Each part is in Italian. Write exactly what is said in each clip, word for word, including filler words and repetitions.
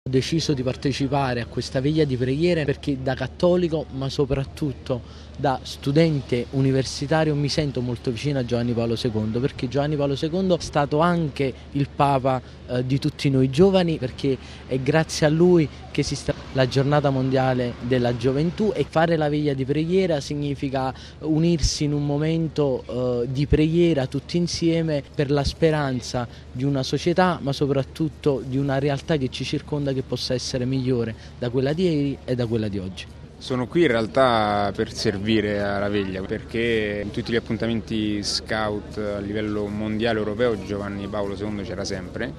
Ho deciso di partecipare a questa veglia di preghiere perché da cattolico, ma soprattutto da studente universitario, mi sento molto vicino a Giovanni Paolo secondo, perché Giovanni Paolo secondo è stato anche il Papa eh, di tutti noi giovani, perché è grazie a lui che esiste la giornata mondiale della gioventù, e fare la veglia di preghiera significa unirsi in un momento eh, di preghiera tutti insieme per la speranza di una società, ma soprattutto di una realtà che ci circonda, che possa essere migliore da quella di ieri e da quella di oggi. Sono qui in realtà per servire alla veglia, perché in tutti gli appuntamenti scout a livello mondiale europeo Giovanni Paolo secondo c'era sempre,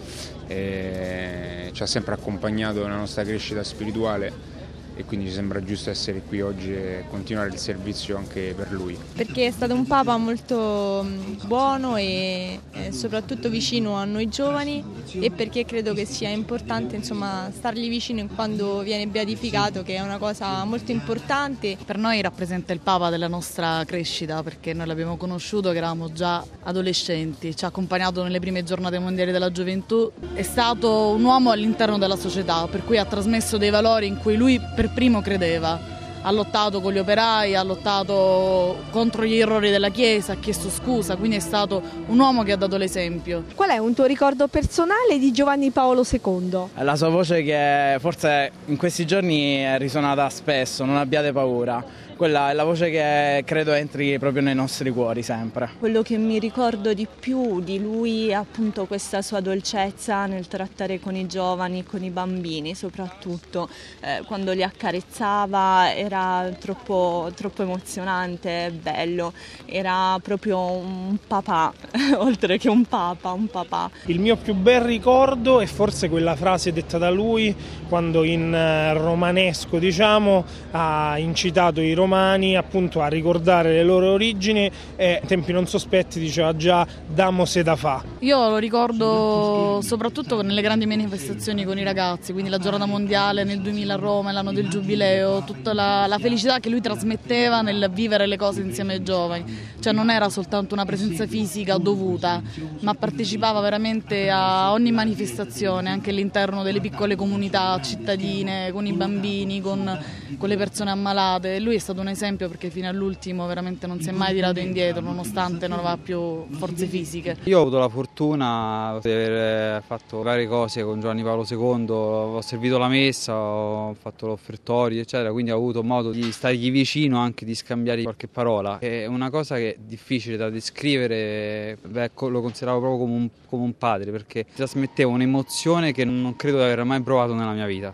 e ci ha sempre accompagnato nella nostra crescita spirituale, e quindi ci sembra giusto essere qui oggi e continuare il servizio anche per lui. Perché è stato un Papa molto buono e soprattutto vicino a noi giovani, e perché credo che sia importante, insomma, stargli vicino quando viene beatificato, che è una cosa molto importante. Per noi rappresenta il Papa della nostra crescita, perché noi l'abbiamo conosciuto che eravamo già adolescenti, ci ha accompagnato nelle prime giornate mondiali della gioventù, è stato un uomo all'interno della società, per cui ha trasmesso dei valori in cui lui per primo credeva. Ha lottato con gli operai, ha lottato contro gli errori della Chiesa, ha chiesto scusa, quindi è stato un uomo che ha dato l'esempio. Qual è un tuo ricordo personale di Giovanni Paolo secondo? La sua voce, che forse in questi giorni è risuonata spesso, non abbiate paura. Quella è la voce che credo entri proprio nei nostri cuori sempre. Quello che mi ricordo di più di lui è appunto questa sua dolcezza nel trattare con i giovani, con i bambini soprattutto. Eh, quando li accarezzava era troppo, troppo emozionante, bello. Era proprio un papà, oltre che un papa, un papà. Il mio più bel ricordo è forse quella frase detta da lui quando in romanesco, diciamo, ha incitato i romani appunto a ricordare le loro origini, e in tempi non sospetti diceva già "damo se da fa". Io lo ricordo soprattutto nelle grandi manifestazioni con i ragazzi, quindi la giornata mondiale nel duemila a Roma, l'anno del giubileo, tutta la, la felicità che lui trasmetteva nel vivere le cose insieme ai giovani, cioè non era soltanto una presenza fisica dovuta, ma partecipava veramente a ogni manifestazione, anche all'interno delle piccole comunità cittadine, con i bambini, con, con le persone ammalate. Lui è stato un esempio, perché fino all'ultimo veramente non si è mai tirato indietro nonostante non aveva più forze fisiche. Io ho avuto la fortuna di aver fatto varie cose con Giovanni Paolo secondo, ho servito la messa, ho fatto l'offertorio eccetera, quindi ho avuto modo di stargli vicino, anche di scambiare qualche parola. È una cosa che è difficile da descrivere, beh, lo consideravo proprio come un, come un padre, perché trasmetteva un'emozione che non credo di aver mai provato nella mia vita.